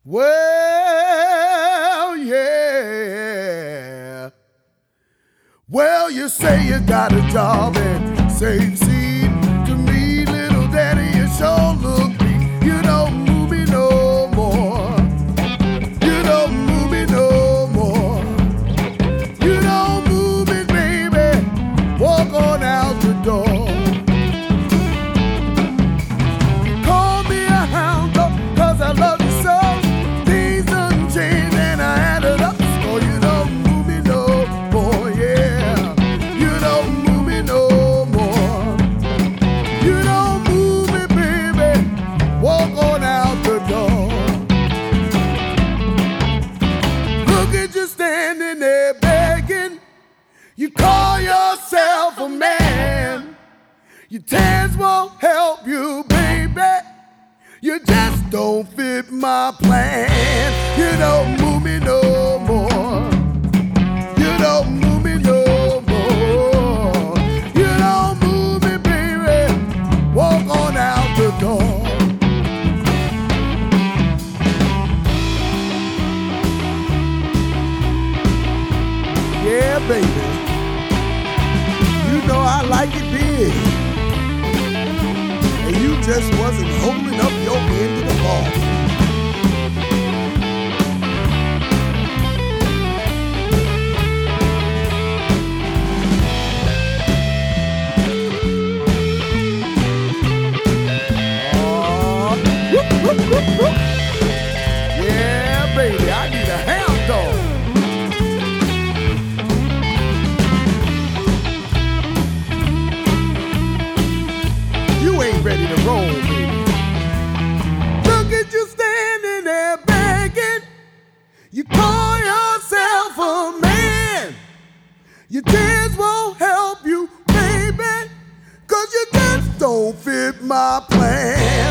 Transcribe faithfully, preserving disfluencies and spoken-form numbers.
Well, yeah. Well, you say you got a job and save seed to me, little daddy, you sure look me. You don't move me no more. You don't move me no more. You don't move me, baby. Walk on out the door. You call me a hound dog 'cause I love you so. Things done changed and I added up. So you don't move me no more, yeah. You don't move me no more. You don't move me, baby. Walk on out the door. Look at you standing there begging. You call yourself a man. Your tears won't help you, baby. You just don't fit my plan. You don't move me no more. You don't move me no more. You don't move me, baby. Walk on out the door. Yeah, baby. You know I like it big. And you just wasn't holding up your end of the ball. Oh, whoop, whoop, whoop, whoop. Yeah, baby, I need a hound dog. You ain't ready to roll, baby. Look at you standing there begging. You call yourself a man. Your tears won't help you, baby, 'cause you just don't fit my plan.